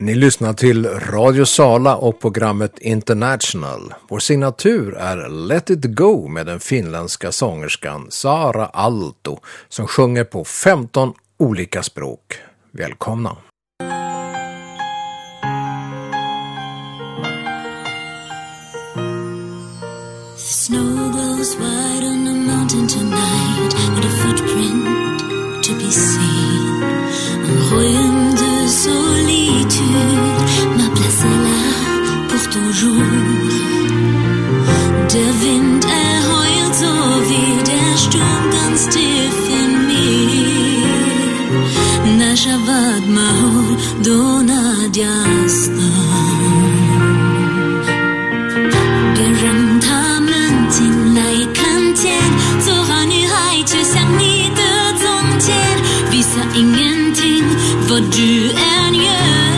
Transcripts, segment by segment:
Ni lyssnar till Radio Sala och programmet International. Vår signatur är Let It Go med den finländska sångerskan Sara Aalto som sjunger på 15 olika språk. Välkomna! Snow glows white on the mountain tonight, not a footprint to be seen. Un royaume de solitude, ma place est là pour toujours. Der Wind heult so wie der Sturm ganz tief in mir. Nasha vad mahor donad jastan. Geram tamen tin lai kan tien, så har nu hejt som ni död som tien. Visa ingenting vad du än gör.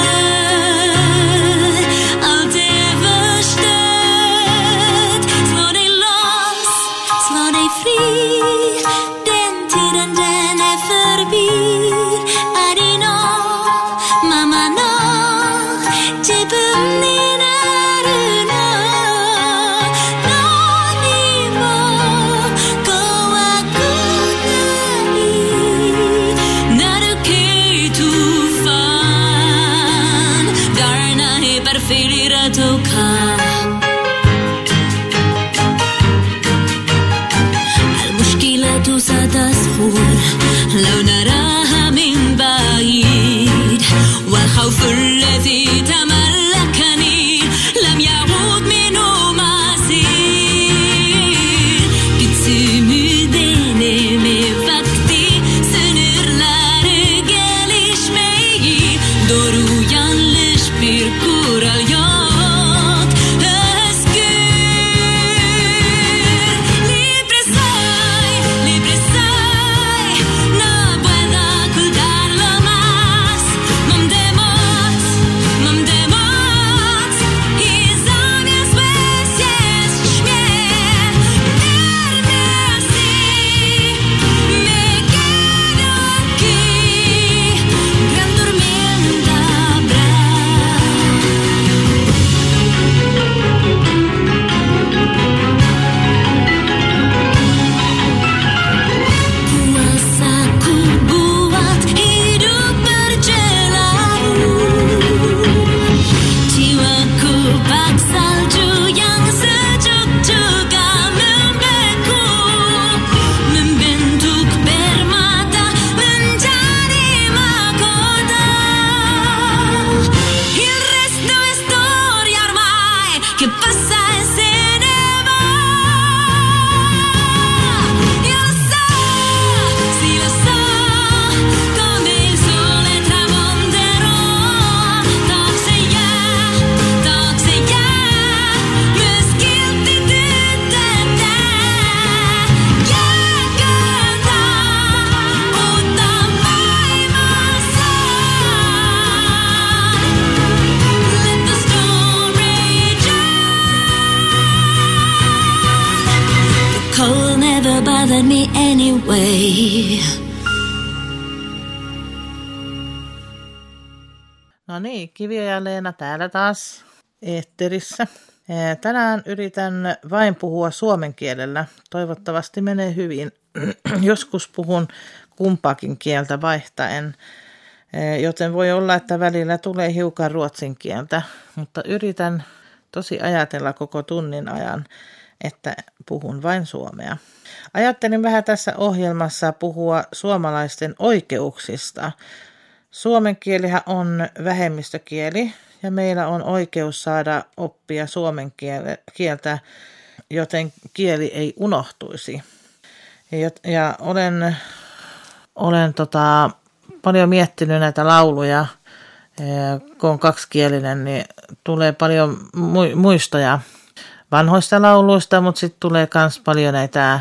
Allt är förstört. Slå dig loss, slå dig fri. Den tiden den är förbi. Adino, mamma no, typ ni när du no. No ni må gå akunari. När du kej tufan, darna är perfilira toka. المشكلة ستزول لو نراها من بعيد والخوف الذي تملكني لم يعود منه مزيد Gitsimüdene med vakti sınırlar gelişmeyi doğru yanlış bir kural yok Libre soy, no puedo ocultarlo más. Mom de mots, i zamiast łez jest śmiech. Nerwiously, me quedo aquí, gran tormenta habrá. Puasaku buat hidup berjelaru. Jiwaku bak salju yang sejuk juga membeku. Membentuk permata menjadi mahkota. Il resto è storia ormai che passa e se ne va. Io lo so, sì lo so, come il sole tramonterò. Toxia, muskilti tytötä. Jääköntä uutta maailmassa. Let the storm rage on. The cold never bothered me anyway. No niin, Kivi ja Leena täällä taas eetterissä. Tänään yritän vain puhua suomen kielellä. Toivottavasti menee hyvin. Joskus puhun kumpaakin kieltä vaihtaen, joten voi olla, että välillä tulee hiukan ruotsin kieltä, mutta yritän tosi ajatella koko tunnin ajan, että puhun vain suomea. Ajattelin vähän tässä ohjelmassa puhua suomalaisten oikeuksista. Suomen kielihän on vähemmistökieli ja meillä on oikeus saada oppia suomen kieltä, joten kieli ei unohtuisi. Ja olen paljon miettinyt näitä lauluja, kun on kaksikielinen, niin tulee paljon muistoja vanhoista lauluista, mutta sitten tulee myös paljon näitä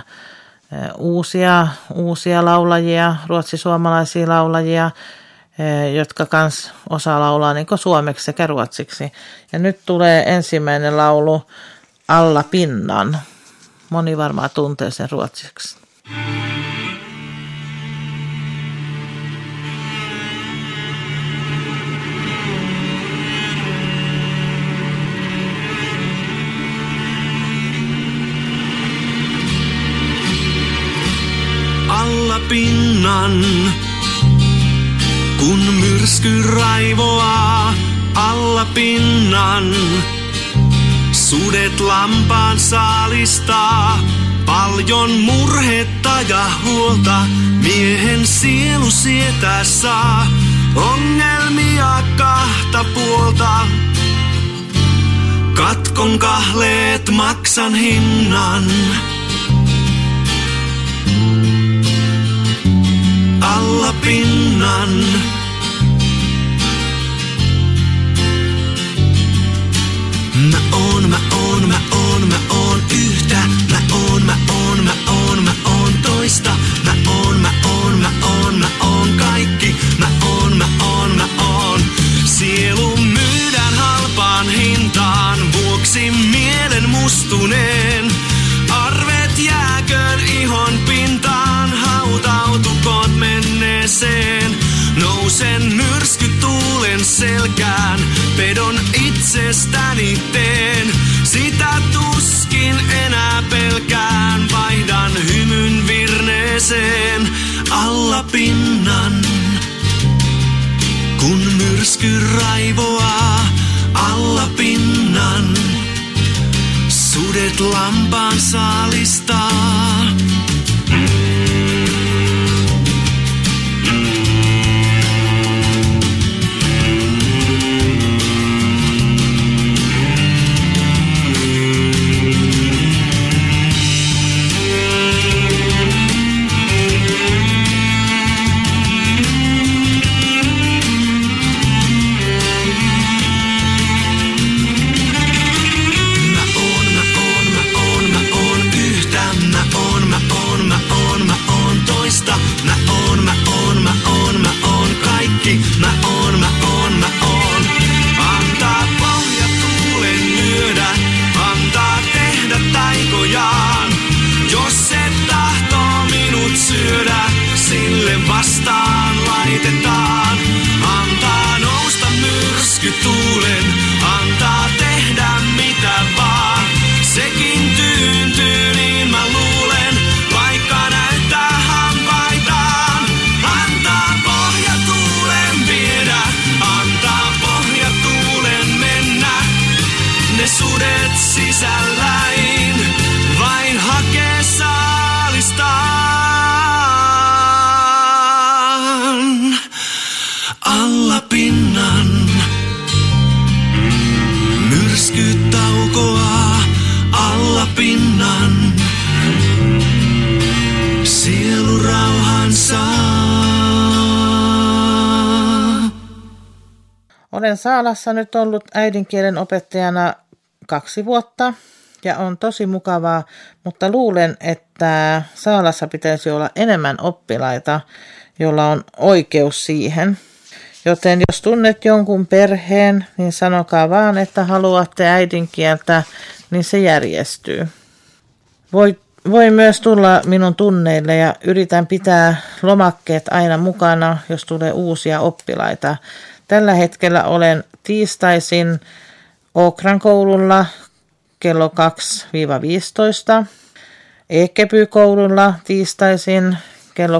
uusia laulajia, ruotsisuomalaisia laulajia, jotka kans osaa laulaa niin kuin suomeksi sekä ruotsiksi. Ja nyt tulee ensimmäinen laulu Alla pinnan. Moni varmaan tuntee sen ruotsiksi. pinnan, kun myrsky raivoaa alla pinnan. Sudet lampaan saalistaa, paljon murhetta ja huolta, miehen sielu sietää saa, ongelmia kahta puolta. Katkon kahleet, maksan hinnan. Alla pinnan. Mä oon yhtä. Mä oon toista. Mä oon kaikki. Mä oon. Sielu myydään halpaan hintaan, vuoksi mielen mustuneen. Arvet jääköön ihon pintaan, hautautukoot menneeseen. Nousen myrskytuulen selkään, pedon itsestäni teen. Sitä tuskin enää pelkään, vaihdan hymyn virneeseen. Alla pinnan, kun myrsky raivoaa alla pinnan. Sudet lampaan saalistaa. Mä oon. Antaa pohja tuulen myödä, antaa tehdä taikojaan. Jos se tahtoo minut syödä, sille vastaan laitetaan. Antaa nousta myrskytuulen, antaa tehdä mitä vaan. Sekin tyyntyy, niin mä luulen, vaikka näyttää hampaitaan. Antaa pohja tuulen viedä, antaa pohja tuulen mennä. Ne sudet sisälläin vain hakee saalistaan. Alla pinnan myrsky taukoaa, alla pinnan sielu rauhan saa. Olen Saalassa nyt ollut äidinkielen opettajana 2 vuotta ja on tosi mukavaa, mutta luulen, että Saalassa pitäisi olla enemmän oppilaita, jolla on oikeus siihen. Joten jos tunnet jonkun perheen, niin sanokaa vaan, että haluatte äidinkieltä, niin se järjestyy. Voi myös tulla minun tunneille ja yritän pitää lomakkeet aina mukana, jos tulee uusia oppilaita. Tällä hetkellä olen tiistaisin Åkran koululla kello 2-15, Ekeby-koululla tiistaisin kello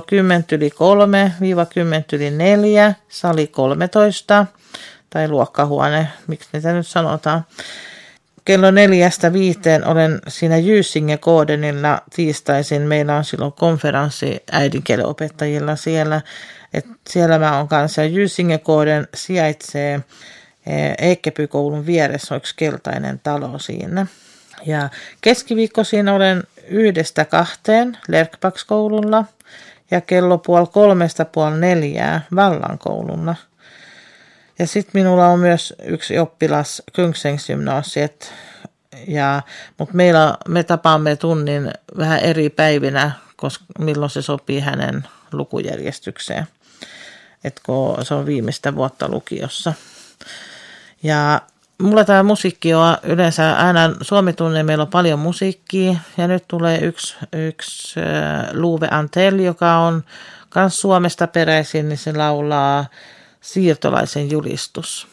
10:03-10:04, sali 13 tai luokkahuone, miksi niitä nyt sanotaan. Kello 4-5 olen siinä Gysinge-Gårdenilla tiistaisin. Meillä on silloin konferenssi äidinkielen opettajilla siellä. Siellä mä oon kanssa. Gysinge-Gården sijaitsee Ekeby-koulun vieressä, on yksi keltainen talo siinä. Ja keskiviikkoisin olen 1-2 Lerkbaks-koululla ja kello 2:30-3:30 Vallan koululla. Ja sitten minulla on myös yksi oppilas Kungsängs-gymnasiet, mutta me tapaamme tunnin vähän eri päivinä, koska milloin se sopii hänen lukujärjestykseen, kun se on viimeistä vuotta lukiossa. Ja mulla tämä musiikki on yleensä aina suomitunne, meillä on paljon musiikkia ja nyt tulee yksi Luve Antell, joka on myös Suomesta peräisin, niin se laulaa Siirtolaisen julistus.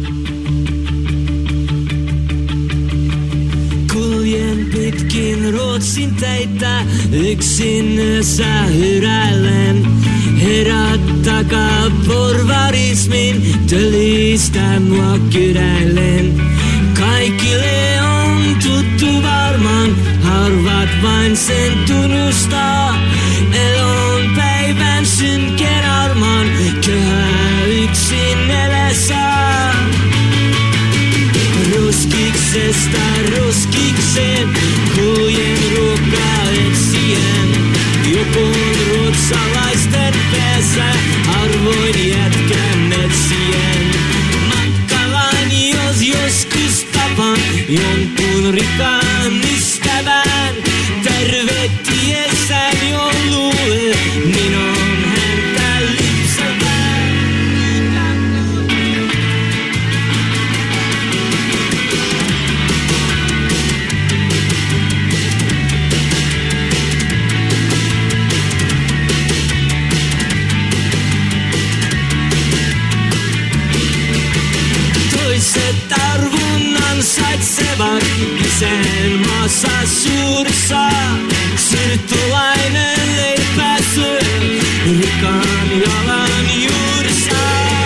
Kuljen pitkin Ruotsin teitä yksin yössä hyräillen. Herättäkää porvarismin, tölistä mua kydäillen. Kaikille on tuttu varmaan, harvat vain sen tunnustaa. Elon päivän synken armaan, kehä yksin elessä. Ruskiksesta ruskikseen, kuljen ruokaa etsien. Joku ruotsalaisten päässä, harvoin jätkän metsien. Matkalain jos joskus tapan, jonkun rikaan ystävän. Tervehtiessään joululle, niin on häntä lypsävää. Toiset arvon ansaitsevat isänmaassa suurissa. Syrtulainen leipä syö rikaan jalan juurissa.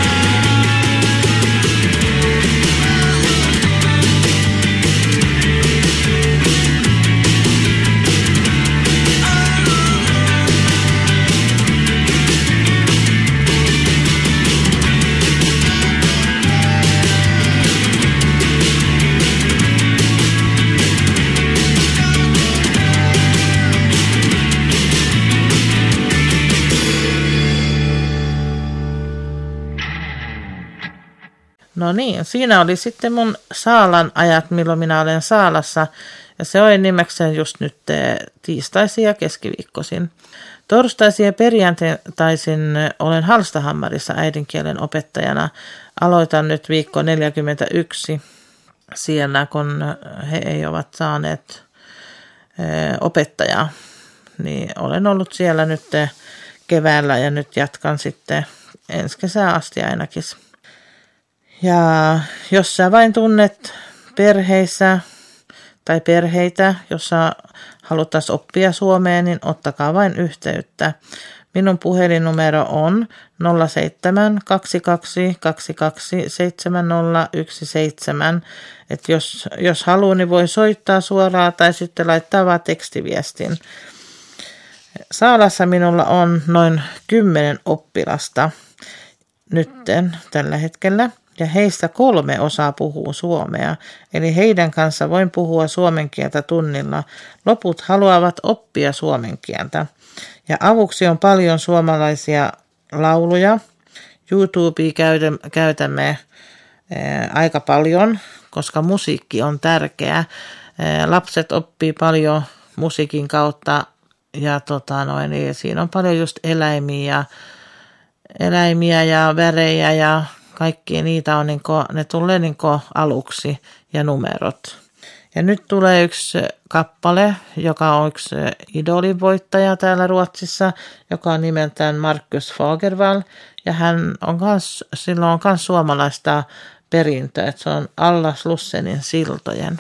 No niin, siinä oli sitten mun Saalan ajat, milloin minä olen Saalassa. Ja se oli nimekseen just nyt tiistaisin ja keskiviikkoisin. Torstaisin ja perjantaisin olen Hallstahammarissa äidinkielen opettajana. Aloitan nyt viikko 41 siellä, kun he ei ovat saaneet opettajaa. Niin olen ollut siellä nyt keväällä ja nyt jatkan sitten ensi kesää asti ainakin. Ja jos sä vain tunnet perheissä tai perheitä, jossa haluttaisiin oppia suomea, niin ottakaa vain yhteyttä. Minun puhelinnumero on 07 22 22 7017. Et jos haluaa, niin voi soittaa suoraan tai sitten laittaa vaan tekstiviestin. Saalassa minulla on noin 10 oppilasta nytten tällä hetkellä. Ja heistä 3 osaa puhua suomea, eli heidän kanssa voin puhua suomen kieltä tunnilla. Loput haluavat oppia suomen kieltä. Ja avuksi on paljon suomalaisia lauluja. YouTubea käytämme aika paljon, koska musiikki on tärkeää. Lapset oppii paljon musiikin kautta ja niin siinä on paljon just eläimiä ja värejä ja kaikki niitä on ne tulee aluksi ja numerot. Ja nyt tulee yksi kappale, joka on yksi idolin voittaja täällä Ruotsissa, joka on nimeltään Marcus Fagervall. Ja sillä on myös suomalaista perintöä, että se on Alla Slussenin siltojen.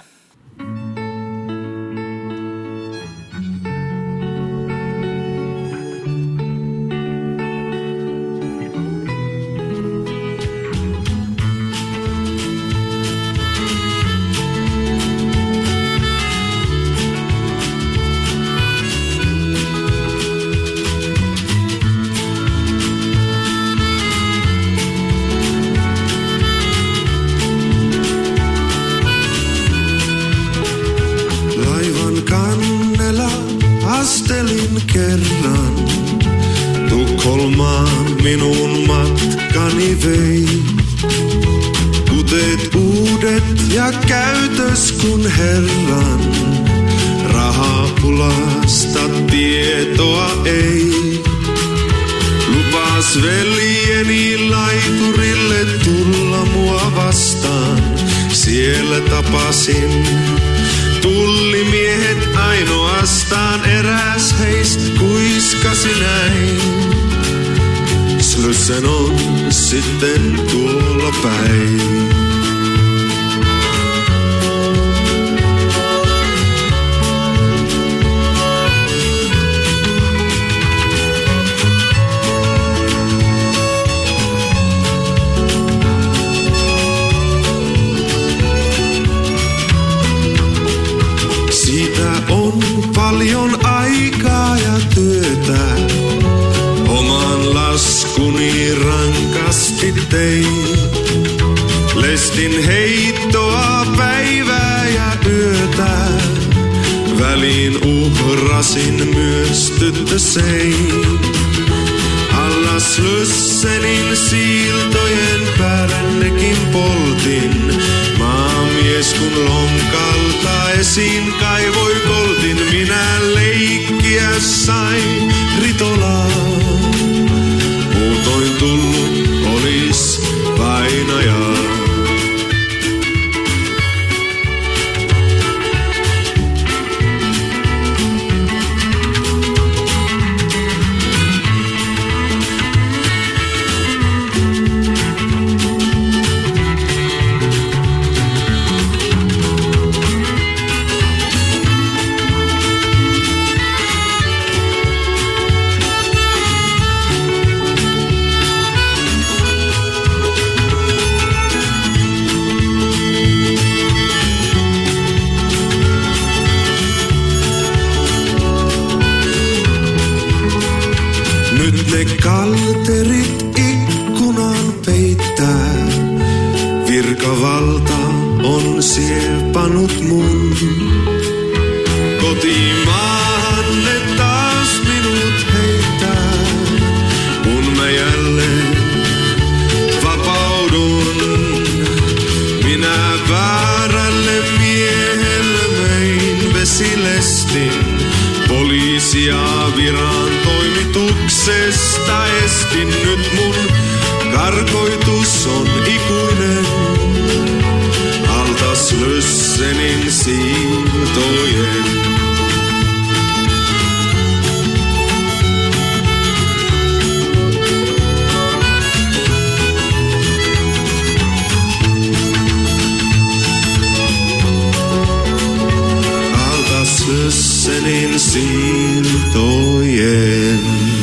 Astelin kerran, Tukholmaan minun matkani vei. Kuteet uudet ja käytös kun Herran, rahapulasta tietoa ei. Lupas veljeni laiturille tulla mua vastaan, siellä tapasin tullimiehet ainoastaan, eräs heistä kuiskasi näin. Slussen on sitten tuolla päin. uni rankasti tein. Lestin heittoa päivää ja yötä, väliin uhrasin myös tyttösein. Alla Slussenin siiltojen päällä nekin poltin. Maamies kun lonkalta esiin kaivoi koltin, minä leikkiä sain ritolaa. Muutoin tullut olis painajaa. Kalterit ikkunan peittää, virkavalta on siepanut mun. Kotimaahan ne taas minut heittää, kun mä jälleen vapaudun. Minä väärälle miehelle vein vesilestin, poliisia viran toimituksesta estin. Nyt mun karkoitus on ikuinen alta Slussenin siiltojen. Alta Slussenin siiltojen.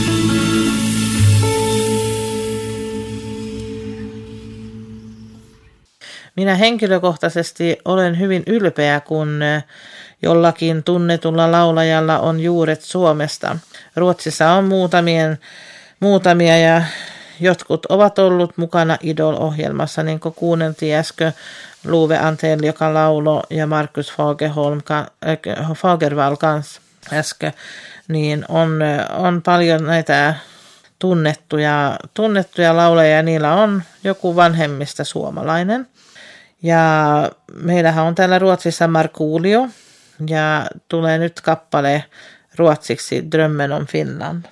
Minä henkilökohtaisesti olen hyvin ylpeä, kun jollakin tunnetulla laulajalla on juuret Suomesta. Ruotsissa on muutamia ja jotkut ovat ollut mukana Idol-ohjelmassa, niin kuin kuunneltiin äsken Love Antell, joka laulo, ja Marcus Fagervall kanssa äsken. Niin on paljon näitä tunnettuja laulajia, ja niillä on joku vanhemmista suomalainen. Ja meillähän on täällä Ruotsissa Markoolio, ja tulee nyt kappale ruotsiksi Drömmen om Finland.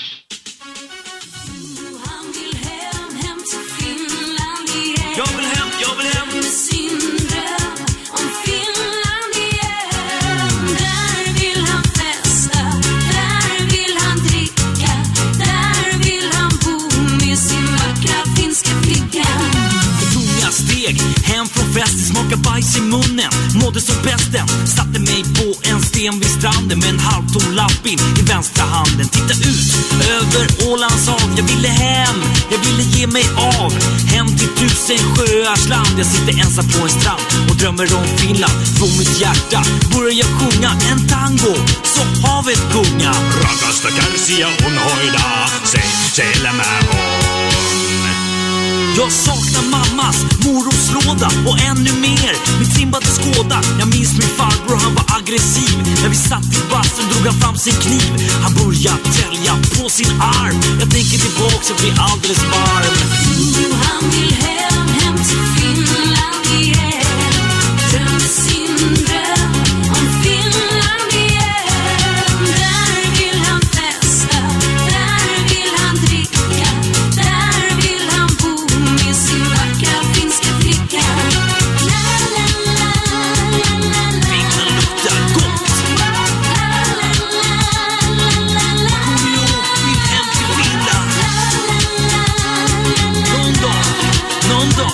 Hem från fest, smakar bajs i munnen. Mådde som pesten, satte mig på en sten vid stranden med en halvtom lapp in i vänstra handen. Titta ut över Ålands hav. Jag ville hem, jag ville ge mig av. Hem till 1000 sjöars land. Jag sitter ensam på en strand och drömmer om Finland. Från mitt hjärta börjar jag sjunga en tango, så havet gunga. Rakasta kärsiä on hoida, se elämä on. Jag saknar mammas morotslåda och ännu mer min trimbade skåda. Jag minns min farbror, han var aggressiv. När vi satt i bastun drog han fram sin kniv. Han började tälja på sin arm. Jag tänker tillbaks och blir alldeles varm. Han vill hem till Finland igen. Drömmer sin dröm om Finland igen. Där vill han festa, där vill han dricka, där vill han bo med sin vackra finska flicka. La la la la la la. Finland luktar gott. La la la la la la. Kom ihåg, vill hem till Finland. Någon dag.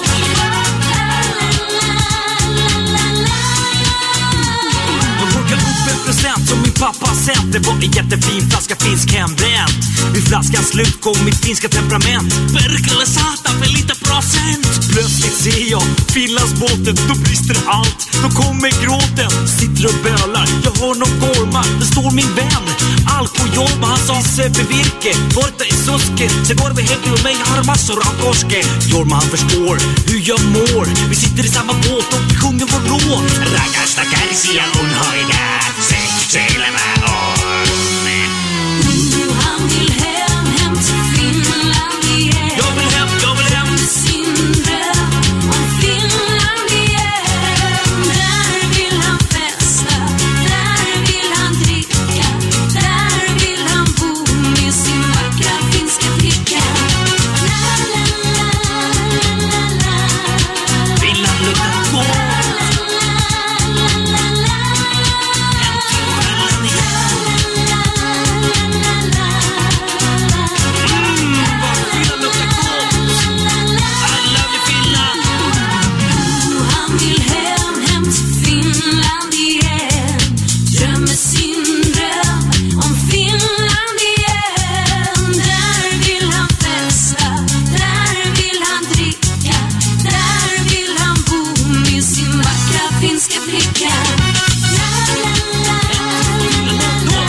Jag plockade upp en present som min pappa sänt. Det var en jättefin flaska finsk hembränt. Vid flaskans slut kom mitt finska temperament. Perkele satan för lite procent. Plötsligt ser jag Finlandsbåten, då brister allt. Då kommer gråten, sitter och bölar. Jag hör någon gorma, det står min vän Alkojolma, han sa söper virke. Borta i susken, så går vi hem till mig. Jag har massor av korske. Jorma han förstår hur jag mår. Vi sitter i samma båt och vi sjunger vår låt. Ragasta kärsiä unhoida, seilemä on. Han vill hem till Finland igen. Jag vill hem. Sin dröm om Finland igen. Där vill han festa, där vill han dricka, där vill han bo med sin vackra finska flicka. La la la la la. Finland luktar gott. La la la la. Hem till Finland igen. Vad Finland luktar gott. I love you Finland. Han vill hem till Finland igen. Drömmer sin dröm om Finland igen. Där vill han festa, där vill han dricka, där vill han bo med sin vackra finska flicka. La la la la.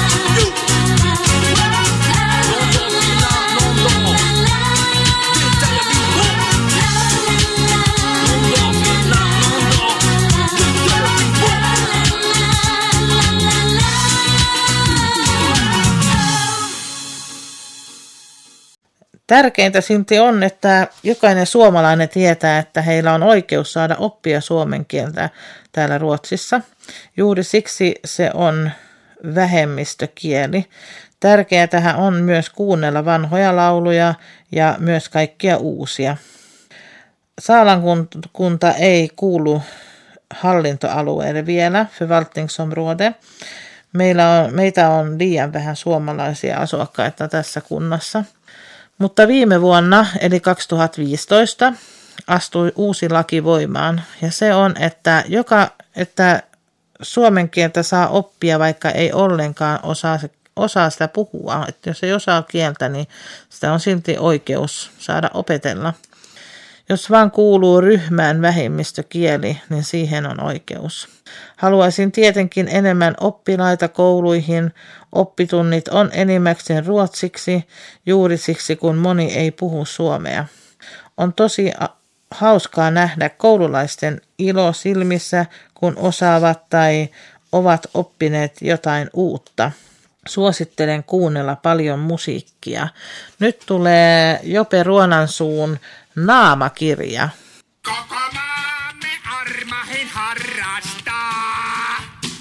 Tärkeintä silti on, että jokainen suomalainen tietää, että heillä on oikeus saada oppia suomen kieltä täällä Ruotsissa. Juuri siksi se on vähemmistökieli. Tärkeää on myös kuunnella vanhoja lauluja ja myös kaikkia uusia. Saalankunta ei kuulu hallintoalueelle vielä, förvaltningsområde. Meitä on liian vähän suomalaisia asukkaita tässä kunnassa. Mutta viime vuonna, eli 2015, astui uusi laki voimaan. Ja se on, että suomen kieltä saa oppia, vaikka ei ollenkaan osaa sitä puhua. Että jos ei osaa kieltä, niin sitä on silti oikeus saada opetella. Jos vaan kuuluu ryhmään vähemmistökieli, niin siihen on oikeus. Haluaisin tietenkin enemmän oppilaita kouluihin. Oppitunnit on enimmäkseen ruotsiksi, juuri siksi kun moni ei puhu suomea. On tosi hauskaa nähdä koululaisten ilo silmissä, kun osaavat tai ovat oppineet jotain uutta. Suosittelen kuunnella paljon musiikkia. Nyt tulee Jope Ruonansuun Naamakirja. Koko maamme armahin harrastaa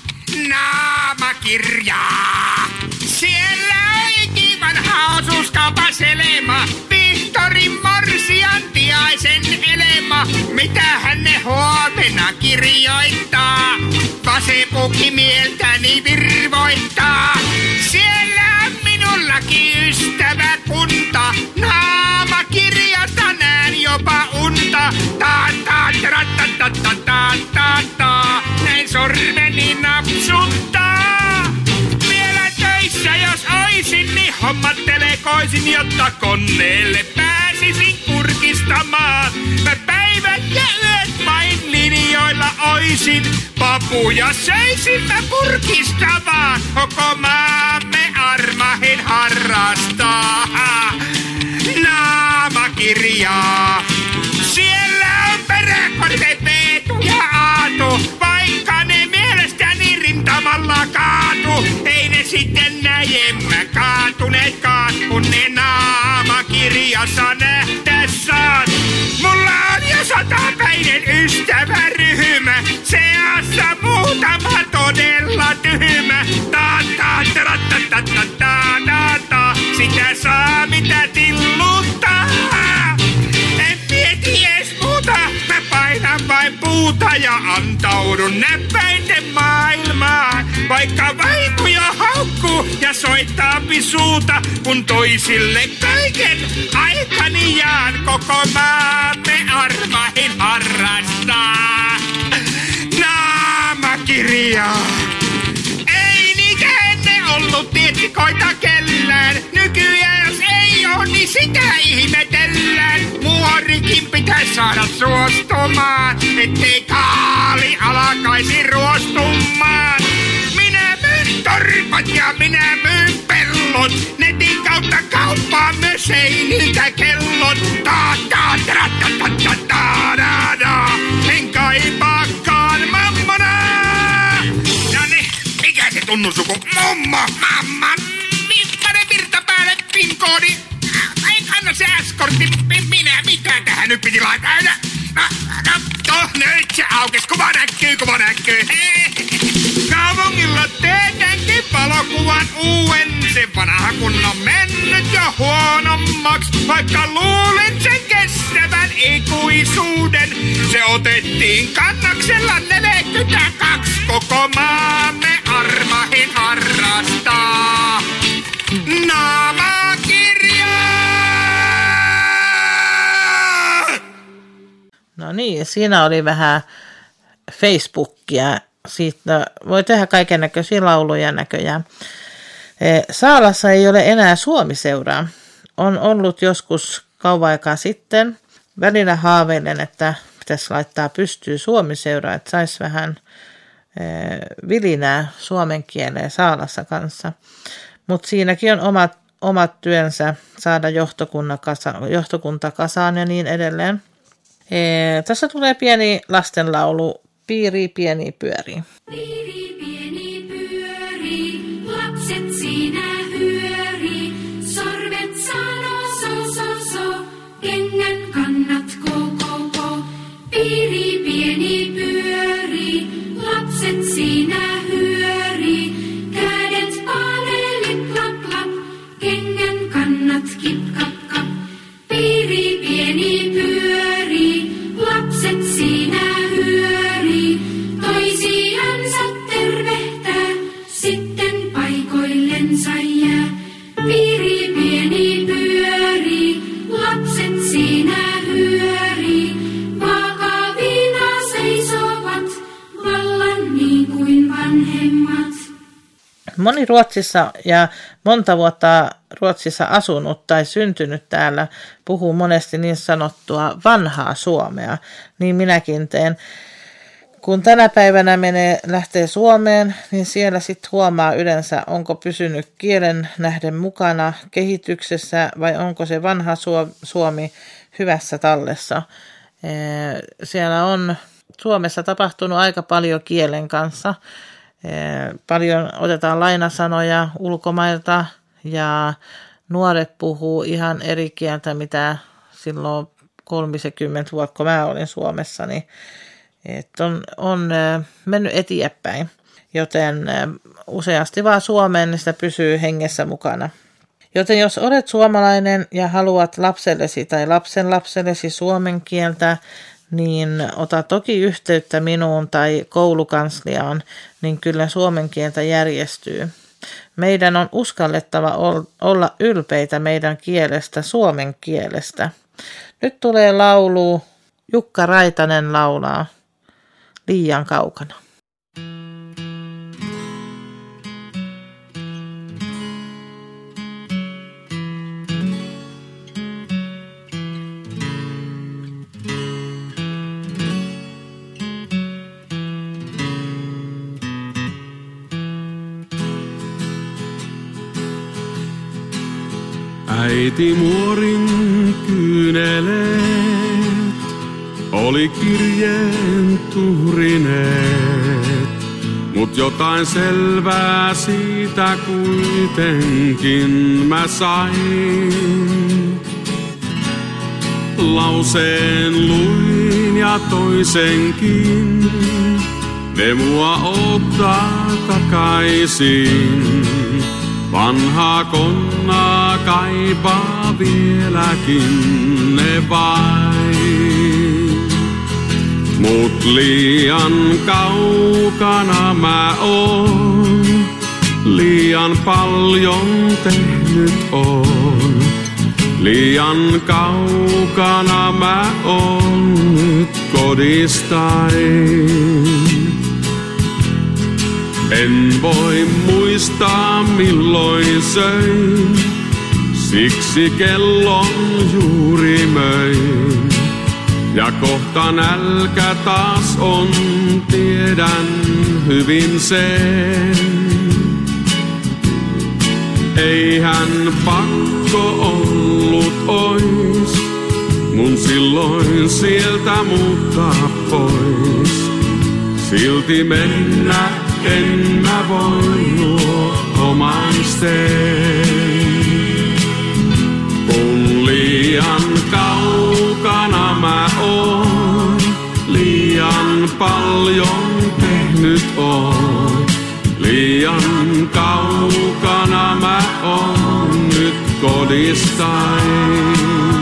Naamakirjaa. Siellä oli kivan haususkaupa selema, Vihtorin morsiantiaisen elema. Mitä hän ne huomenna kirjoittaa, vasepuki mieltäni virvoittaa. Siellä on minullakin ystäväkunta, Naamakirjasta näen jopa unta. Näin sormeni napsuttaa. Vielä töissä jos oisin, niin hommattelekoisin, jotta koneelle pääsisin kurkistamaan. Mä päivät ja yöt vain linjoilla oisin, papuja söisin mä purkistamaan. Koko maamme armahin harrastaa Naamakirjaa. Siellä on peräkorte Peetu ja Aatu, vaikka ne mielestäni rintamalla kaatu. Ei ne sitten näjemmä kaatuneetkaan, kun ne Naamakirjassa nähdessään. Mulla on jo 100-päinen ystäväryhmä, seassa muutama todella tyhmä. Sitä saa mitä tilluttaa. En mieti ees muuta, mä painan vain puuta ja antaudun näppäinten maailmaan. Vaikka vaimo jo haukkuu ja soittaa pisuuta, kun toisille kaiken aikani jaan. Koko maamme armahin harrastaa Naamakirjaa. Ei niitä ennen ollut tietsikoita kellään. Nykyään jos sitä ihmetellään. Muorikin pitäisi saada suostumaan, ettei kaali alkaisi ruostumaan. Minä myyn torpat ja minä myyn pellot. Netin kautta kauppaan myös ei niitä kellot. En kaipaakaan mammona. Noniin, mikä se tunnussuku? Mamma. Millainen virta päälle PIN-koodi? Ei anna se S-kortti. Mitä tähän nyt piti laittaa? Nyt se aukes. Kuva näkyy. Kaupungilla teetänkin valokuvan uuden. Se vanha kun on mennyt jo huonommaks. Vaikka luulin sen kestävän ikuisuuden. Se otettiin kannaksella 42. Koko maamme armahin harrastaa naamakirjaa. No niin, siinä oli vähän Facebookia. Siitä voi tehdä kaikennäköisiä lauluja näköjään. Saalassa ei ole enää Suomi-seuraa. On ollut joskus kauan aikaa sitten. Välillä haaveilen, että pitäisi laittaa pystyyn Suomi-seuraa, että saisi vähän vilinää suomen kieleen Saalassa kanssa. Mutta siinäkin on omat työnsä saada johtokunta kasaan ja niin edelleen. Tässä tulee pieni lastenlaulu. Piiri pieni pyöri. Piiri pieni pyöri, lapset siinä hyöri, sormet so, kengän kannat ko. Piiri pieni pyöri, lapset siinä hyöri, kädet panelit lap, kengän kannat kip kap. Piiri pieni pyöri, lapset siinä hyöri, toisiansa tervehtää, sitten paikoillensa jää. Piiri pieni pyöri, lapset siinä hyöri, vakavina seisovat, vallan niin kuin vanhemmat. Moni Ruotsissa ja monta vuotta Ruotsissa asunut tai syntynyt täällä puhuu monesti niin sanottua vanhaa suomea, niin minäkin teen. Kun tänä päivänä lähtee Suomeen, niin siellä sitten huomaa yleensä, onko pysynyt kielen nähden mukana kehityksessä vai onko se vanha suomi hyvässä tallessa. Siellä on Suomessa tapahtunut aika paljon kielen kanssa. Paljon otetaan lainasanoja ulkomailta ja nuoret puhuu ihan eri kieltä, mitä silloin 30 vuotta, kun mä olin Suomessa, niin on mennyt eteenpäin, joten useasti vaan Suomeen, niin sitä pysyy hengessä mukana. Joten jos olet suomalainen ja haluat lapsellesi tai lapsenlapsellesi suomen kieltä, niin ota toki yhteyttä minuun tai koulukansliaan, niin kyllä suomen kieltä järjestyy. Meidän on uskallettava olla ylpeitä meidän kielestä, suomen kielestä. Nyt tulee laulu, Jukka Raitanen laulaa Liian kaukana. Äiti muorin kyyneleet oli kirjeen tuhrineet, mut jotain selvää siitä kuitenkin mä sain. Lauseen luin ja toisenkin, ne mua ottaa takaisin. Vanhaa konnaa kaipaa vieläkin ne vain. Mut liian kaukana mä oon, liian paljon tehnyt oon. Liian kaukana mä oon nyt kodistain. En voi muistaa milloin söin Siksi kellon juuri möin. Ja kohta nälkä taas on, tiedän hyvin sen. Eihän pakko ollut ois, mun silloin sieltä muuttaa pois. Silti mennä en mä voinut omaisten. Kun liian kaukana mä oon, liian paljon tehnyt oon. Liian kaukana mä oon nyt kodistain.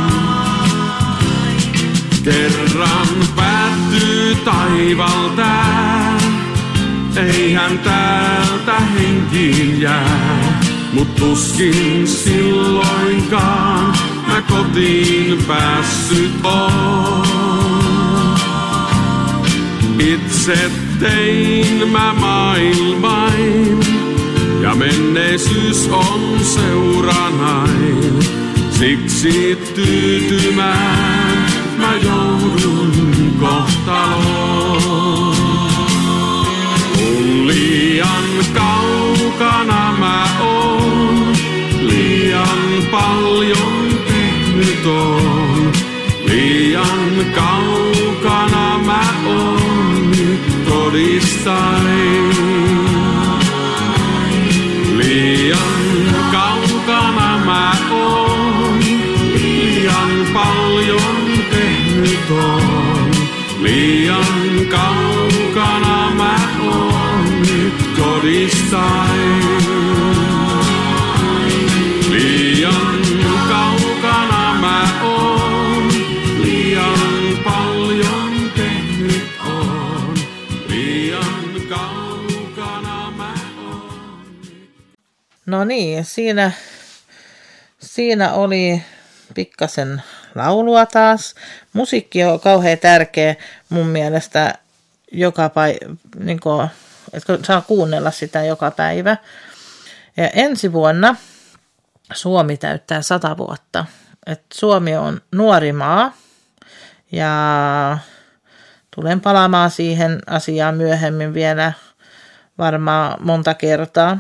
Kerran päättyy taival tää, eihän täältä henkiin jää. Mut tuskin silloinkaan mä kotiin päässyt oon. Itse tein mä maailmain, ja menneisyys on seuranain. Siksi tyytymään mä joudun kohtaloon. Kun liian kaukana mä oon, liian paljon tehnyt oon. Liian kaukana mä oon nyt todistain. Liian kaukana mä oon, liian paljon tehnyt oon. Liian kaukana mä oon nyt todistain. Liian kaukana mä oon, liian paljon tehnyt oon. Liian kaukana mä oon. No niin, siinä oli pikkasen laulua taas. Musiikki on kauhean tärkeä mun mielestä että saa kuunnella sitä joka päivä. Ja ensi vuonna Suomi täyttää 100 vuotta. Et Suomi on nuori maa ja tulen palaamaan siihen asiaan myöhemmin vielä varmaan monta kertaa.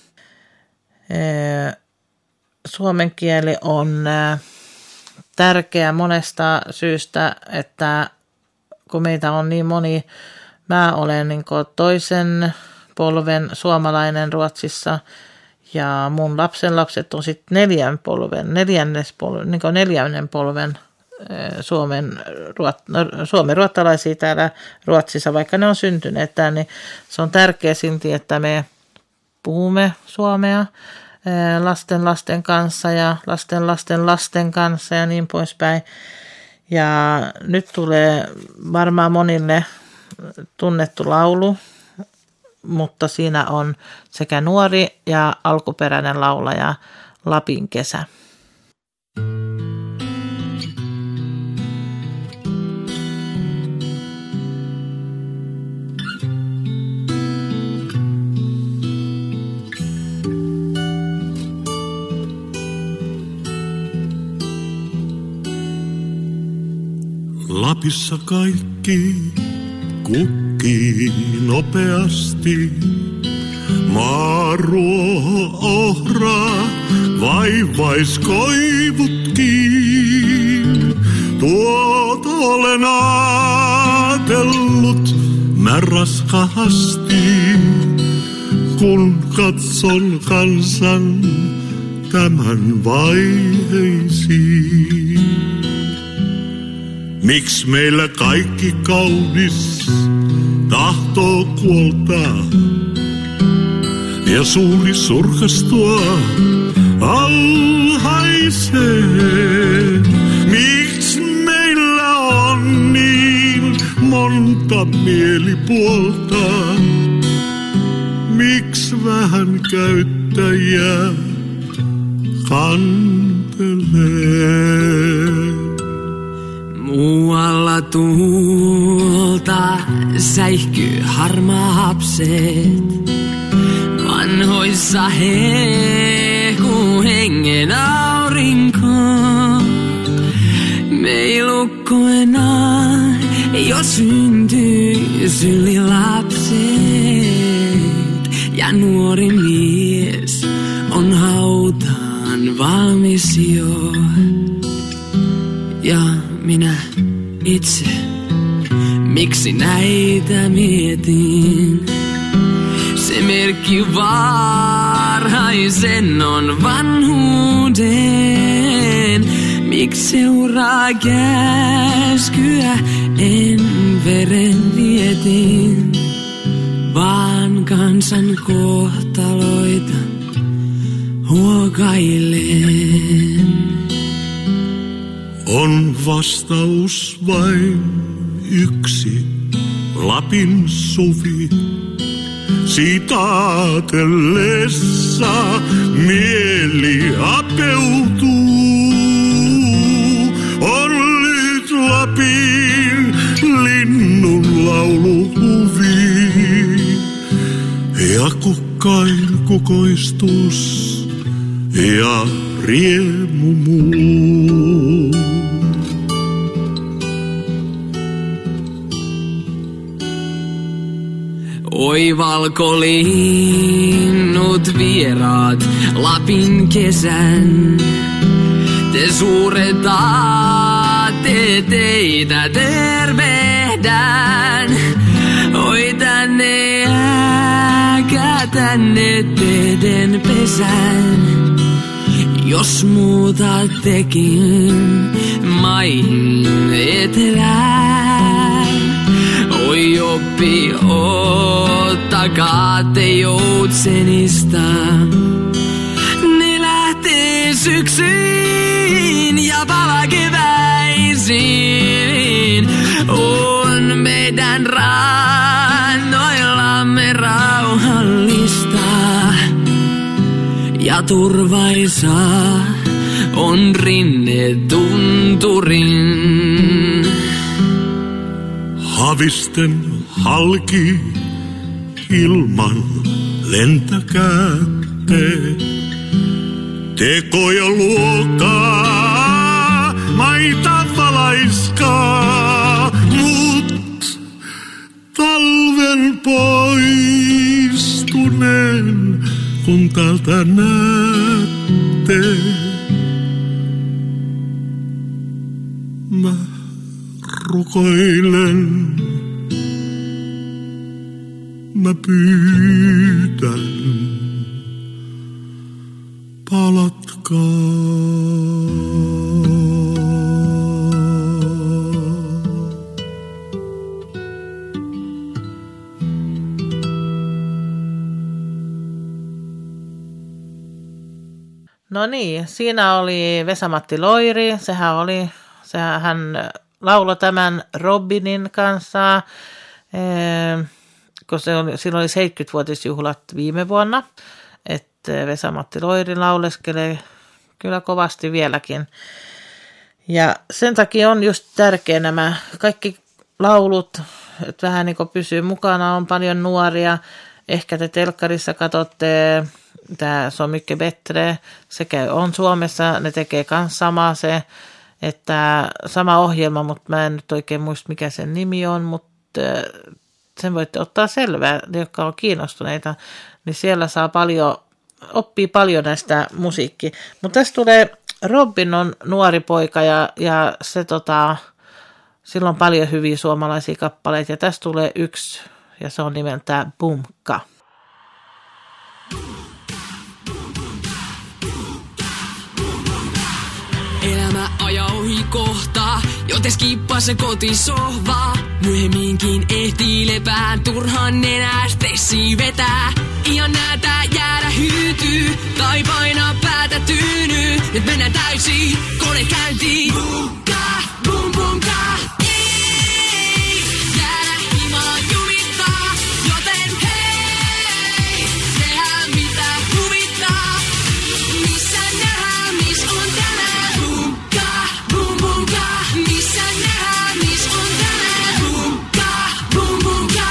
Suomen kieli on tärkeä monesta syystä, että kun meitä on niin moni, mä olen niin toisen polven suomalainen Ruotsissa ja mun lapsenlapset on sitten neljännen polven suomenruottalaisia täällä Ruotsissa, vaikka ne on syntyneet täällä, niin se on tärkeä silti, että me puhumme suomea lasten kanssa ja lasten kanssa ja niin poispäin. Ja nyt tulee varmaan monille tunnettu laulu, mutta siinä on sekä nuori ja alkuperäinen laulaja Lapin kesä. Lapissa kaikki kukkii nopeasti. Maaruoho, ohraa, vaivaiskoivutkin. Tuota olen ajatellut mä raskaasti, kun katson kansan tämän vaiheisiin. Miks meillä kaikki kaunis tahtoo kuoltaa ja suuri surkastua alhaiseen? Miks meillä on niin monta mielipuolta? Miks vähän käyttäjää kantelee? Muualla tuulta säihkyy harmaapset. Vanhoissa hehkuu hengen aurinko. ei lukko enää, jo syntyy syli lapset. Ja nuori mies on hautaan valmis jo. Ja minä itse, miksi näitä mietin? Se merkki varhaisen on vanhuuden. Miksi seuraa käskyä en veren vietin, vaan kansan kohtaloita huokailen. On vastaus vain yksi, Lapin suvi. Siitä ajatellessa mieli apeutuu. On lyhyt Lapin linnun lauluhuvi ja kukkain kukoistus ja riemu muu. Oi valkolinnut vieraat Lapin kesän, te suuretatte teitä tervehdän. Oi tänne äkä tänne teidän pesän, jos muutattekin maihin etelään. Oi oppi, ottakaa te joutsenista. Ne lähtee syksyyn ja palaa keväisiin. On meidän rannoillamme rauhallista ja turvaisaa on rinne tunturin. Havisten halki ilman lentäkäätte. Tekoja luokaa, maita valaiskaa, mut talven poistuneen, kun täältä näette. Mä rukoilen, mä pyydän, palatkaa. No niin, siinä oli Vesa-Matti Loiri. Sehän hän lauloi tämän Robinin kanssa, kun silloin oli 70-vuotisjuhlat viime vuonna. Että Vesa-Matti Loiri lauleskelee kyllä kovasti vieläkin. Ja sen takia on just tärkeä nämä kaikki laulut, että vähän niin kuin pysyy mukana, on paljon nuoria. Ehkä te telkkarissa katsotte, tämä Så mycket bättre, on Suomessa, ne tekee myös samaa se, että sama ohjelma, mutta mä en nyt oikein muista mikä sen nimi on, mutta sen voitte ottaa selvää, ne jotka on kiinnostuneita, niin siellä saa oppii paljon näistä musiikkia. Mutta tässä tulee, Robin on nuori poika ja se sillä on paljon hyviä suomalaisia kappaleita ja tässä tulee yksi ja se on nimeltään Bumka. Elämä ajaa ohi kohtaa, joten skippaa se kotisohvaa. Myöhemminkin ehtii lepään, turhaan nenää stressi vetää. Ihan näätä jäädä hyytyy, tai painaa päätä tyynyy. Nyt mennään täysiin, kone käyntiin. Bumka, bum bumka. Ei jäädä himaan juvittaa, joten hei, tehdään mitä huvittaa. Missä nähdään, mis on tänään? Bumka, bum bumka. Missä nähdään, mis on tänään? Bumka, bum bumka.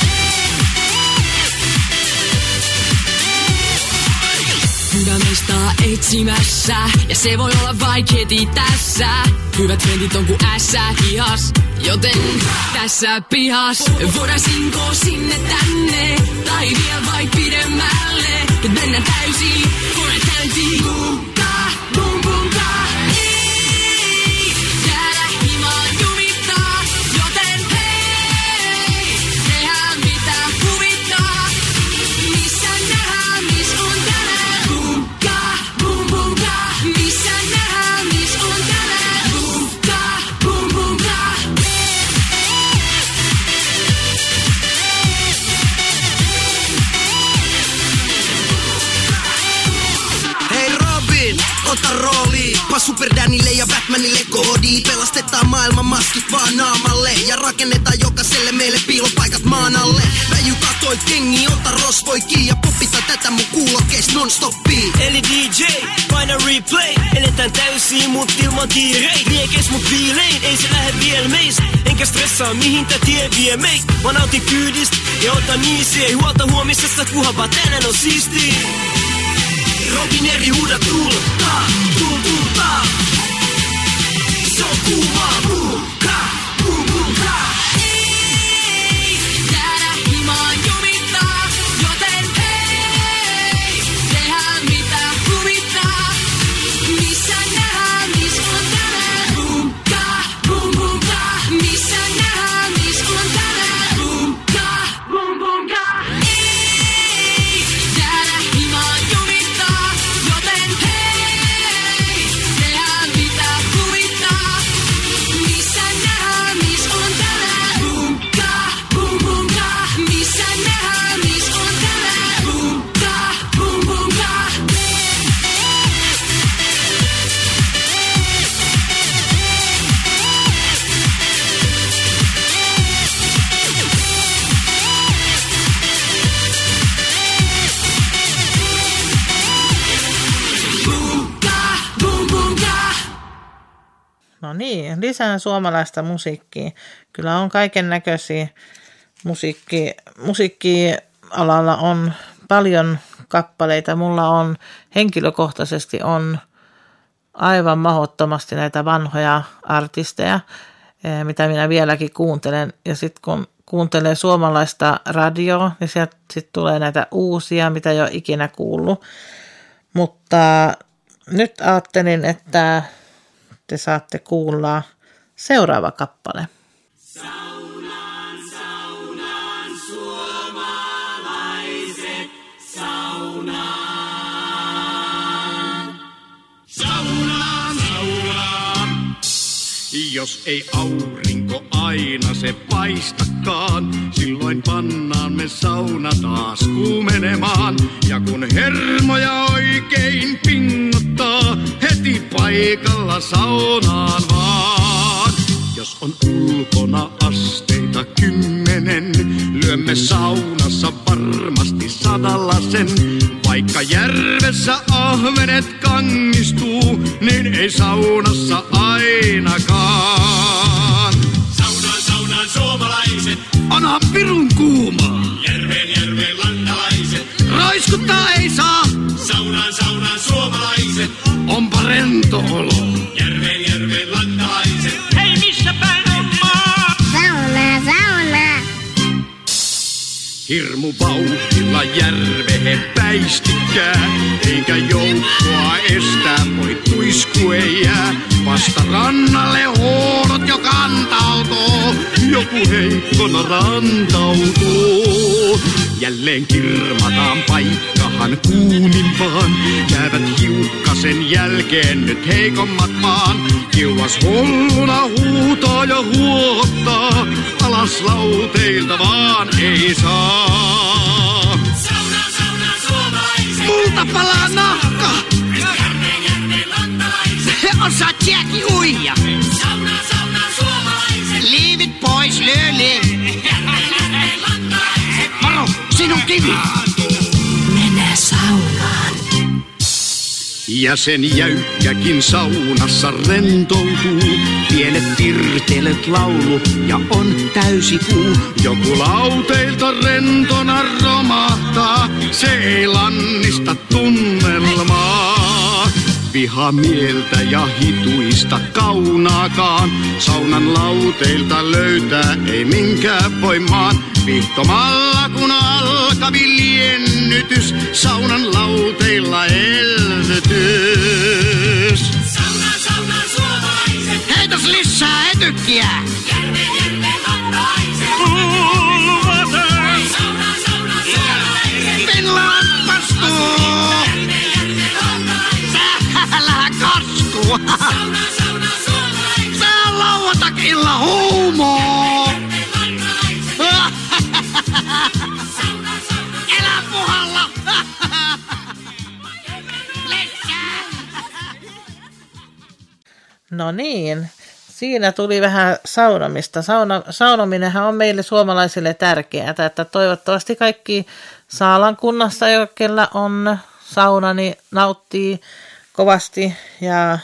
Sydämestä etsimässä. Ja se voi olla vaikeeti tässä. Hyvät trendit on kuin ässä hihas, joten tässä pihas. Voidaanko sinne tänne, tai vielä vai pidemmälle. Nyt mennään täysin, koneet käyntiin. Bumka, bum bumka, ei jäädä himaan jumittaa. Joten hei, tehdään mitä huvittaa. Missä nähdään, miss on tänään. Bumka, bum bumka, missä nähdään, miss on tänään. Bumka, bum bumka. Hei Robin, ota rooli. Pa Super Danille ja Batmanille koodi. Pelastetaan maailman maskit vaan naamalle. Ja rakennetaan jokaiselle meille piilopaikat maan alle. Väjy katoi kengi, ota rosvoi kiinni. Ja popita tätä mun kuulokkeis non-stoppiin. Eli DJ, paina replay. Eletään täysin mut ilman kiireit. Riekes mut viilein, ei se lähde viel meistä. Enkä stressaa mihin tää tie vie meist. Mä nautin kyydistä ja otan easy. Ei huolta huomisesta kunhan vaan tänään on siistiä. Robin eri huuda tultaa, tultaa. Se on kuumaa, bumka, bum bumka. Ei jäädä himaan jumittaa, joten hei, tehdään mitä huvittaa. Missä nähdään, miss on tänään. Bumka, bum bumka. Missä nähdään, miss on tänään. Bumka, bum bumka. Ei jäädä himaan jumittaa, joten hei, tehdään mitä huvittaa. Missä nähdään, miss on tänään. Bumka, bum bumka. Missä nähdään, miss on tänään. Bumka, bum bumka. No niin, lisää suomalaista musiikkia. Kyllä on kaiken näköisiä musiikkialalla on paljon kappaleita. Mulla on henkilökohtaisesti on aivan mahdottomasti näitä vanhoja artisteja, mitä minä vieläkin kuuntelen. Ja sitten kun kuuntelee suomalaista radioa, niin sieltä sitten tulee näitä uusia, mitä ei ole ikinä kuullut. Mutta nyt ajattelin, että te saatte kuulla seuraava kappale. Saunaan, saunaan, suomalaiset, saunaan. Saunaan, saunaan. Jos ei aurinko aina se paistakaan, silloin pannaan me sauna taas kuumenemaan. Ja kun hermoja oikein pingottaa, heti paikalla saunaan vaan. Jos on ulkona asteita 10, lyömme saunassa varmasti 100. Vaikka järvessä ahvenet kangistuu, niin ei saunassa ainakaan. Saunaan, saunaan, suomalaiset, Onhan pirun kuuma, järveen lantalaiset. raiskuttaa ei saa, Saunaan, saunaan, suomalaiset, onpa rento olo. järveen lantalaiset. Hei missä päin on maa? Sauna, sauna. Hirmu vauhdilla järvehe päistikää, eikä joukkoa estää, voi tuisku ei jää. Vasta rannalle huolot jo kantautuu, joku heikkona rantautuu. Jälleen kirmataan paikkahan kuumimpaan, jäävät hiukkasen jälkeen nyt heikommat vaan. Kiuas hulluna huutaa ja huottaa, alas lauteilta vaan ei saa. Saunaan, saunaan, suomalaiset, Multa palaa nahka, järveen lantalaiset. he osaa Jackie uija. Saunaan, saunaan, suomalaiset, Liivit pois lööli. järveen lantalaiset. Varo, sinun kivi. Mennään saunaan. Ja sen jäykkäkin saunassa rentoutuu. Pienet pirtelöt laulu ja on täysi kuu. Joku lauteilta rentona romahtaa, se ei lannista tunnelmaa. vihamieltä ja hituista kaunaakaan. Saunan lauteilta löytää ei minkään voimaan. Vihtomalla kun alkavi liennytys, saunan lauteilla elvytys. Sauna, sauna, suomalaiset. Heitos lisää etykkiä! Järve, lantalaiset. Sauna, sauna, suomalaiset. Finland vastuu! Järve, lantalaiset. Älä kaskua! Sauna, sauna, suomalaiset. Tää lauantai-illan huumoo! Elä puhalla! No niin, siinä tuli vähän saunomista. Saunominenhan on meille suomalaisille tärkeää, että toivottavasti kaikki Saalan kunnassa, kellä on sauna, niin nauttii kovasti ja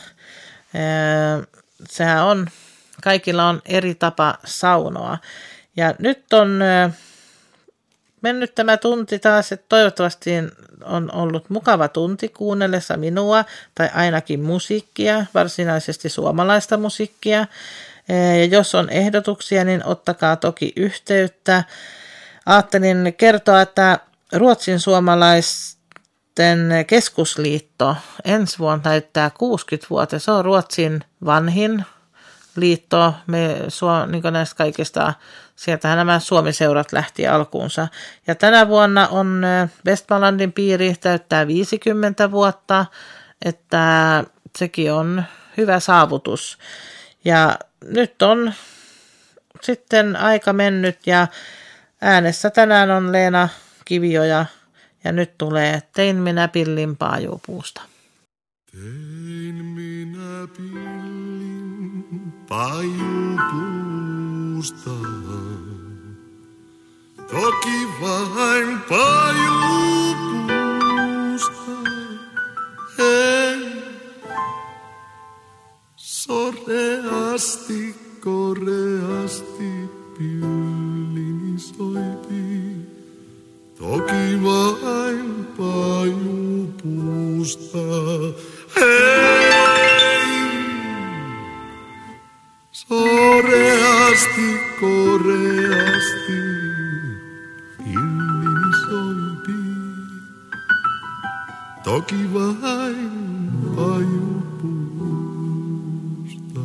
sehän on, kaikilla on eri tapa saunoa. Ja nyt on mennyt tämä tunti taas, että toivottavasti on ollut mukava tunti kuunnellessa minua tai ainakin musiikkia, varsinaisesti suomalaista musiikkia. Ja jos on ehdotuksia, niin ottakaa toki yhteyttä. Ajattelin kertoa, että Ruotsin suomalaisten keskusliitto ensi vuonna täyttää 60 vuotta. Se on Ruotsin vanhin liitto, niin näistä kaikista, sieltähän nämä Suomi-seurat lähti alkuunsa. Ja tänä vuonna on Westmanlandin piiri täyttää 50 vuotta, että sekin on hyvä saavutus. Ja nyt on sitten aika mennyt ja äänessä tänään on Leena Kivioja ja nyt tulee Tein minä pillin paajupuusta. Tein minä pillin paajupuusta, toki vain paajupuusta. Hei, soreasti, koreasti pillini soipi, toki vain paajupuusta. Hei, soreasti, koreasti pillini soipi, toki vain paajupuusta.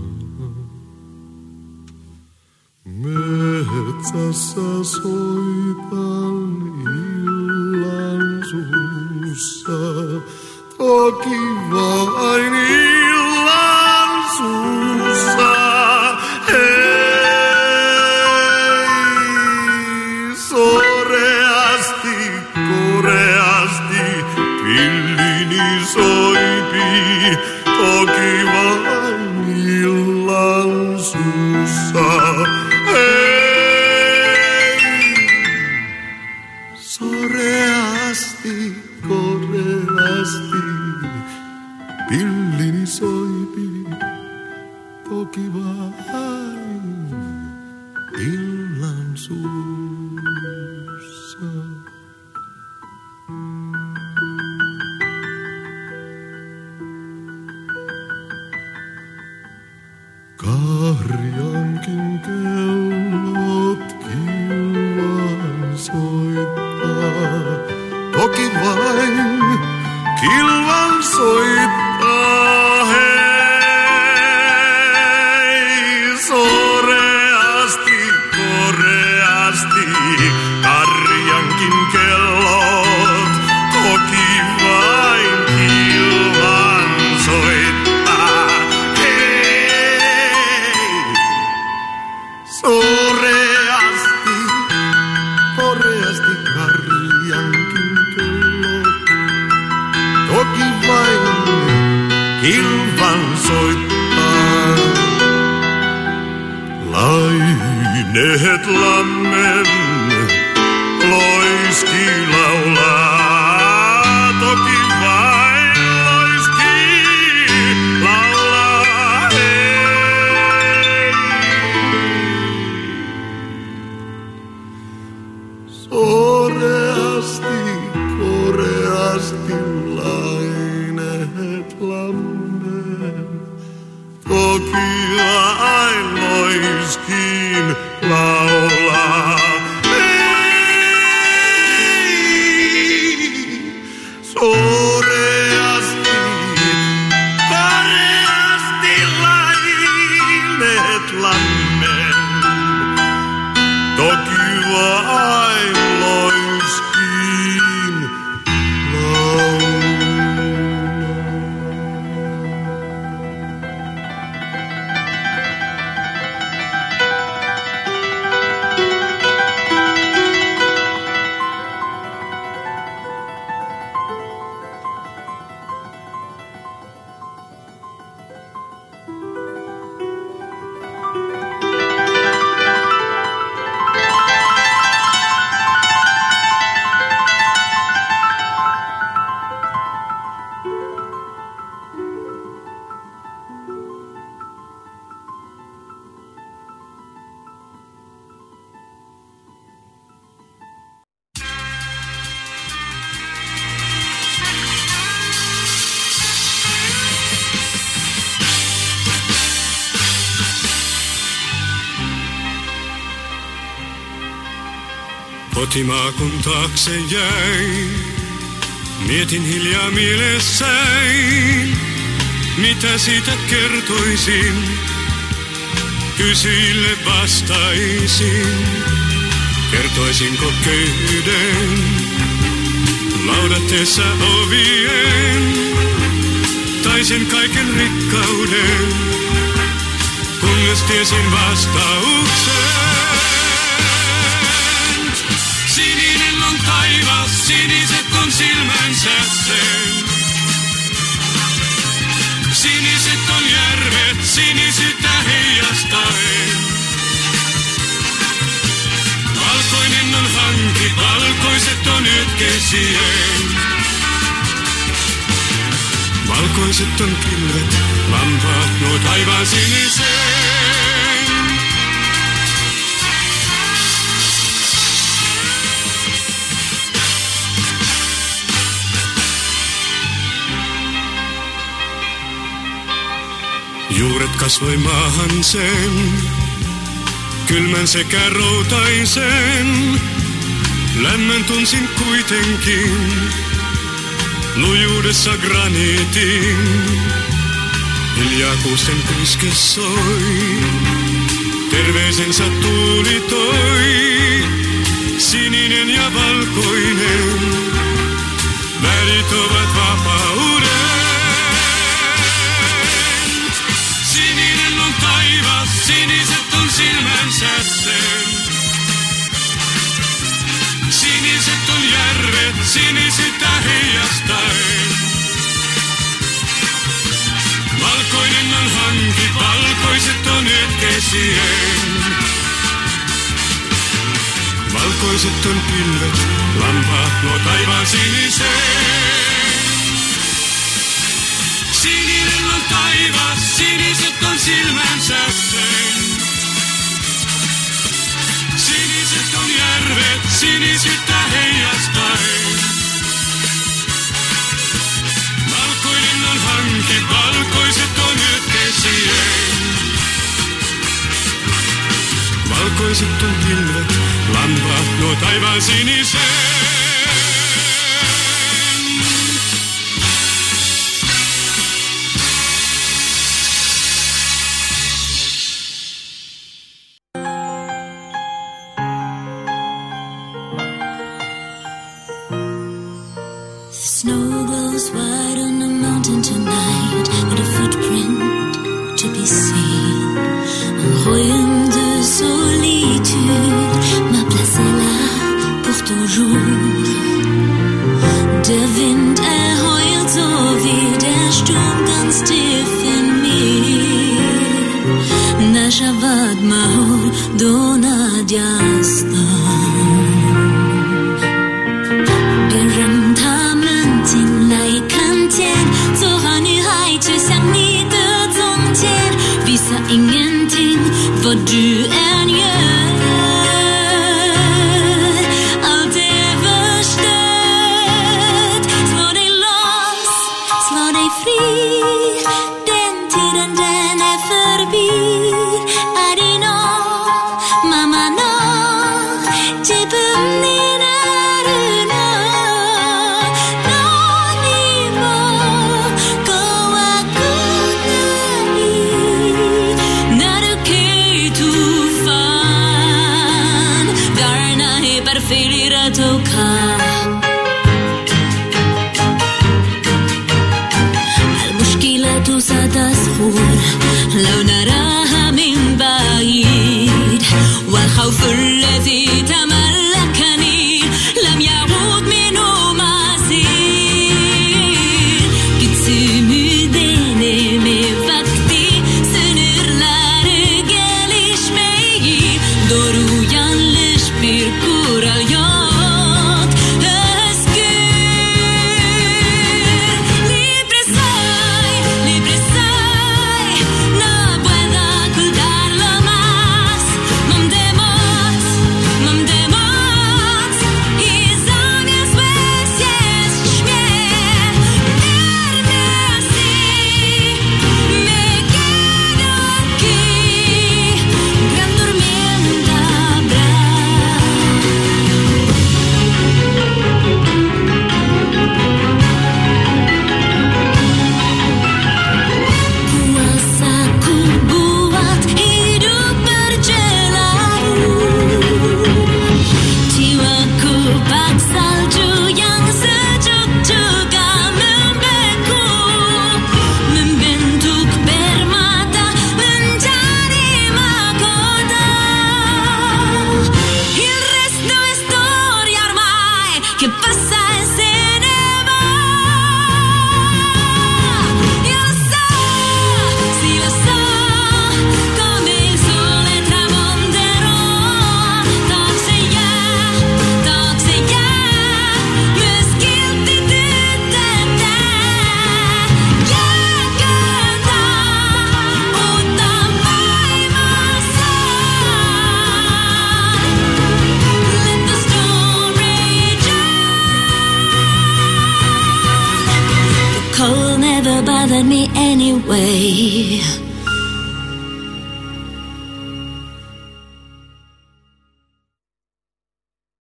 Metsässä soitan illan suussa, toki vain illan suussa. Hei, soreasti, koreasti pillini soipi, toki vain illan suussa. Hei, soreasti, koreasti pillini soipi, toki vain illan suussa. Karjankin kellot kilvan soittaa, toki vain kilvan soittaa. Hei, soreasti, koreasti karjankin kellot, toki vain kilvan soittaa. Soreasti, koreasti karjankin kellot, toki vain kilvan soittaa. Laineet lammen loiski laulaa, toki vain loiski laulaa. Soreasti, koreasti laineet lammen voiskin laulaa. Soreasti, kareasti lainet lammen. Toki vain loiskin laulaa. Kotimaa kun taakse jäi, mietin hiljaa mielessäin, mitä siitä kertoisin, kysyjille vastaisin. Kertoisinko köyhyyden, laudatteessa ovien, tai sen kaiken rikkauden, kunnes tiesin vastauksen. Sininen on taivas, siniset on silmänsä sen. Siniset on järvet, sinisyyttä heijastaen. Valkoinen on hanki, valkoiset on yöt kesien. Valkoiset on pilvet, lampaat nuo taivaan siniseen. Juuret kasvoi maahan sen, kylmän sekä routaisen. Lämmön tunsin kuitenkin, lujuudessa graniitin. Hiljaa kuusten kuiske soi, terveisensä tuuli toi. Sininen ja valkoinen, värit ovat vapauden. Sininen on taivas, siniset on silmänsä sen. Siniset on järvet, sinisyyttä heijastaen. Valkoinen on hanki, valkoiset on yöt kesien. Valkoiset on pilvet, lampaat nuo taivaan siniseen. Sininen on taivas, siniset on silmänsä sen. Siniset on järvet, sinisyyttä heijastaen. Valkoinen on hanki, valkoiset on yöt kesien. Valkoiset on pilvet, lampaat nuo taivaan siniseen. Snow glows white on the mountain tonight, with a footprint to be seen. Un royaume de solitude, ma place est là pour toujours. Der Wind heult so wie der Sturm ganz tief in mir. Nasha vad mahor donad jastan. Den rymdhamnen till dig kan tjän, så har nu hejt som ni död som tjän. Visa ingenting vad du än gör. Allt är förstört. Slå dig loss, slå dig fri. Den tiden den är förbi. Är din تسعد أصخور لو نراها من بعيد والخوف الذي تملكني لم يعود منه مزيد Gitsimüdene med vakti sınırları gelişmeyi doğru yanlış bir kural yok özgür libre soy no puedo ocultarlo más mam demot i zamiast łez jest śmiech wierny si me quedo aquí gran tormenta habrá Kuasaku buat hidup berjelaru Jiwaku bak salju yang sejuk juga membeku Membentuk permata menjadi mahkota Il resto es storia ormai che passa e se ne va Io lo so, sì lo so, come il sole tramonterò Tak se ja, muskilti tytettä Jäkötä uutta maailmassa Let the storm rage on The cold never bothered me anyway